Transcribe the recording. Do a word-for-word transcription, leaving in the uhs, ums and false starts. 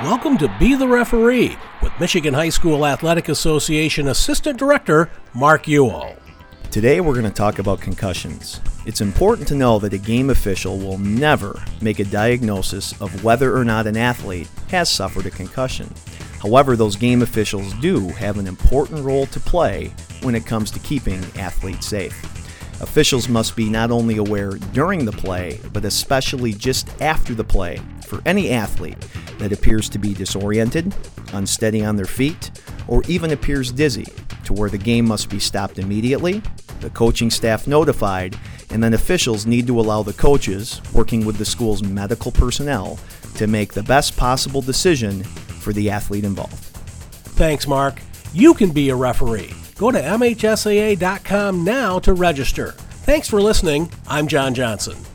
Welcome to Be the Referee with Michigan High School Athletic Association Assistant Director Mark Ewell. Today we're going to talk about concussions. It's important to know that a game official will never make a diagnosis of whether or not an athlete has suffered a concussion. However, those game officials do have an important role to play when it comes to keeping athletes safe. Officials must be not only aware during the play, but especially just after the play for any athlete that appears to be disoriented, unsteady on their feet, or even appears dizzy, to where the game must be stopped immediately, the coaching staff notified, and then officials need to allow the coaches, working with the school's medical personnel, to make the best possible decision for the athlete involved. Thanks, Mark. You can be a referee. Go to M H S A A dot com now to register. Thanks for listening. I'm John Johnson.